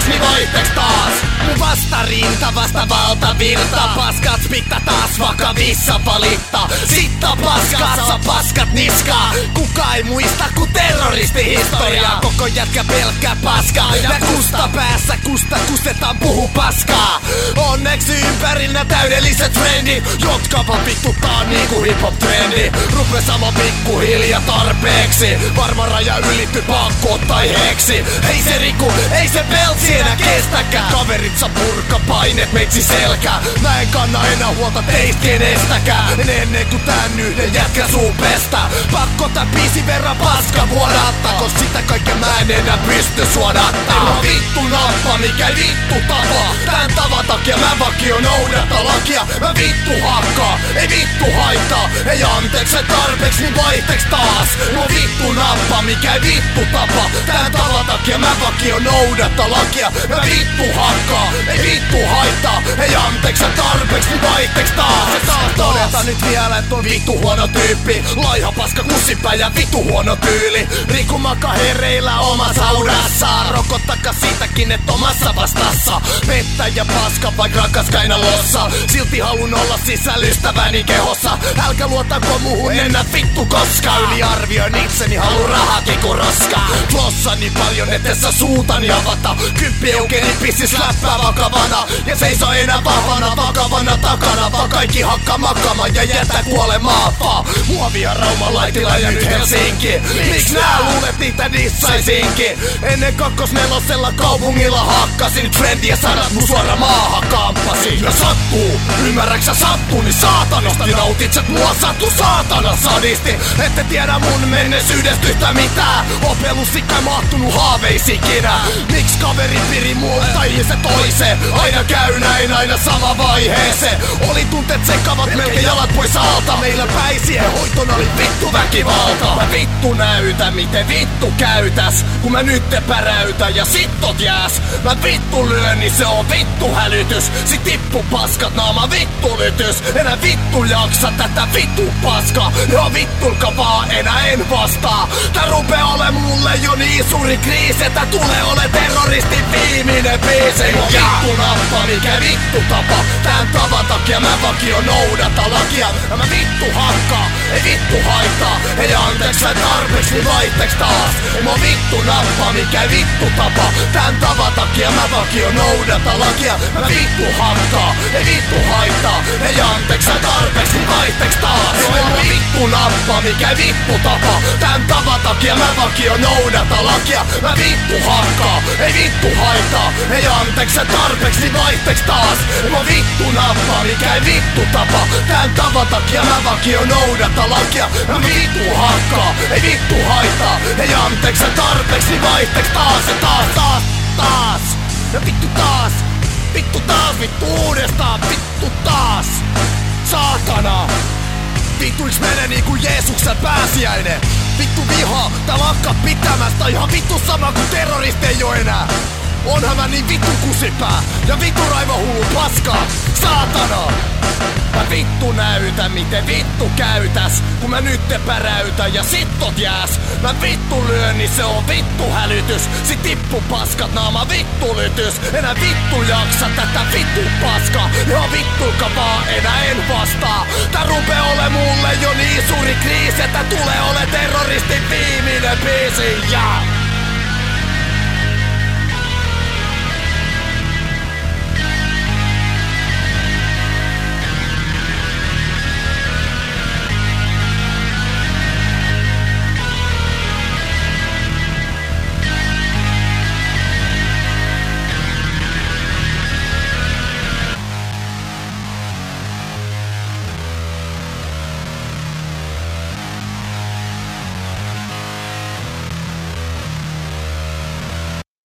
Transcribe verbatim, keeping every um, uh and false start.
tarpeeks, niin vaihteks taas. Mun vastarinta vasta valtavirta. Paskat pitää taas vakavissa palitta. Sitta paskassa paskat niskaa. Kuka ei muista ku terroristihistoriaa. Koko jätkä pelkkää paskaa. Ja kusta päässä kusta kustetaan puhu paskaa. Onneksi ympärillä täydelliset trendit, jotka vaan vittuttaa niinku hip-hop trendi. Rupe sama pikkuhiljaa tarpeeksi. Varma raja ylitty pakko tai heksi. Ei se riku, ei se peltsi enää kestäkään. Kaverit saa purka painet meitsi selkää. Mä en kanna enää huolta teistä kenestäkään. En ennen kuin tän yhden jätkä suu pestä. Pakko tää biisin verran paska vuodattaa. Kos sitä kaikkea mä en enää pysty suodattaa. Mä vittu nappa, mikä vittu tapa. Tän tavan takia mä vakio noudata lakia. Mä vittu hakkaa, ei vittu haittaa. Ei anteeksi tarpeeks, niin vaihteks taas. Mä vittu nappa, mikä vittu tapa. Tän tavan takia mä vakio noudata lakia. Mä vittu hakkaa, ei vittu haittaa. Ei anteeksi tarpeeks, niin vaihteks taas. Ja taas todeta nyt vielä, et on vittu huono tyyppi. Laiha paska kussipää ja vittu huono tyyli. Rikumaka hereillä omassa aurassaan. Rokottaka siitäkin, et omassa vastassa. Vettä ja paska vaik rakas kainalossa. Silti halun olla sisällystäväni kehossa. Älkä luotako muhun enää vittu koska. Yliarvioin itseni, halun rahakin ku roska. Flossani paljon etessä suutani avata. Kymppi eukeni pissis läppää vakavana. Ja seiso enää vahvana vakavana takana. Vaan kaikki hakka makama ja jätä kuolemaa vaan. Muovia Rauma Laitila ja nyt Helsinki. Miks nää luulet niitä dissaisinkin? Ennen kakkosnelosella kaupungilla hakkasin. Trendiä sanat mun suora maahan kamppasin. Ja sattuu, ymmärräksä sattuu, niin saatanasti nautitset mua sattu saatana sadisti. Ette tiedä mun menneisyydestä yhtä mitään. Opelussikkä mahtunut haaveisikinä. Miks kaveri piri muuta ihmisen toiseen? Aina käy näin, aina sama vaiheeseen. Oli tunteet sekavat melkein jalat pois alta. Meillä päisien hoitona oli vittu väkivalta. Mä vittu näytän miten vittu käytäs. Kun mä nyt te päräytän ja sittot jääs. Mä vittu lyön, niin se on vittu hälytys. Sit tippu paskat naama vittu lytys. Enää vittu jaksa tätä vittu paskaa. Ja vittulka vaan enää en vastaa. Tää rupee ole mulle jo niin suuri kriisi. Että tulee ole terroristin viimeinen biisi. Ei oo vittu nappa, mikä vittu tapa. Tän tavan takia mä vakio noudata lakia. Ja mä vittu hakkaa, ei vittu haittaa. Ei anteeks sä tarpeeks, niin vaihteks taas. Ei mä vittu nappa, mikä vittu tapa. Tän tavan takia mä vakio noudata lakia. Mä vittu hakkaa, ei vittu haittaa. Ei anteeks sä tarpeeks, niin vaihteks taas. Ei mä vittu nappa, mikä vittu tapa. Tän tavan takia mä vakio noudata lakia. Mä vittu hakkaa, ei vittu haittaa. Ei anteeks sä tarpeeks, niin vaihteks taas. Ei mä vittu nappa, mikä vittu tapa. Tän tavan takia mä vakio noudata lakia. Mä vittu hakkaa, ei vittu haittaa. Ei anteeks sä tarpeeks, niin vaihteks taas. Ja taas, taas, taas. Ja vittu taas. Vittu taas, vittu uudestaan. Vittu taas. Saatana. Vittuiks menee niinku Jeesuksen pääsiäinen? Vittu viha, tää lakkaa pitämästä. Ihan vittu sama kuin terroristi ei oo enää. Onhan mä niin vittu kusipää ja vittu raivohullu paskaa. Saatana. Mä vittu näytän miten vittu käytäs. Kun mä nyt te päräytän ja sittot jääs. Mä vittu lyön, niin se on vittu hälytys. Sit tippu paskat naama vittu lytys. Enää vittu jaksa tätä vittu paskaa. Ja vittuka vaan enää en vastaa. Tää rupee ole mulle jo niin suuri kriisi. Että tulee ole terroristin viimeinen biisi. Ja